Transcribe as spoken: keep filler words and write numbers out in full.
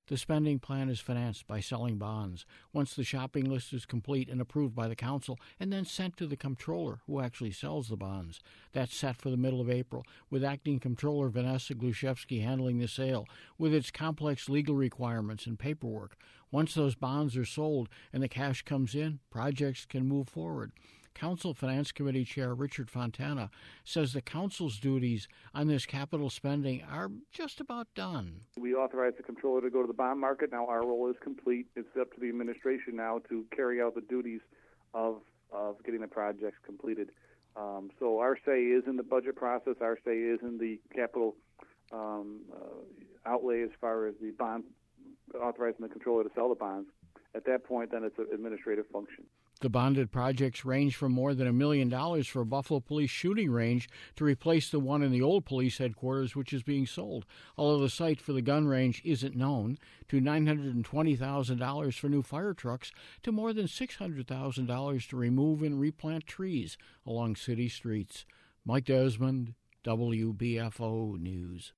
The spending plan is financed by selling bonds. Once the shopping list is complete and approved by the council and then sent to the comptroller, who actually sells the bonds. That's set for the middle of April, with acting comptroller Vanessa Gluszewski handling the sale, with its complex legal requirements and paperwork. Once those bonds are sold and the cash comes in, projects can move forward. Council Finance Committee Chair Richard Fontana says the council's duties on this capital spending are just about done. We authorized the comptroller to go to the bond market. Now our role is complete. It's up to the administration now to carry out the duties of of getting the projects completed. Um, so our say is in the budget process. Our say is in the capital um, uh, outlay as far as the bond, authorizing the comptroller to sell the bonds. At that point, then it's an administrative function. The bonded projects range from more than a million dollars for a Buffalo Police shooting range to replace the one in the old police headquarters, which is being sold, although the site for the gun range isn't known, to nine hundred twenty thousand dollars for new fire trucks, to more than six hundred thousand dollars to remove and replant trees along city streets. Mike Desmond, W B F O News.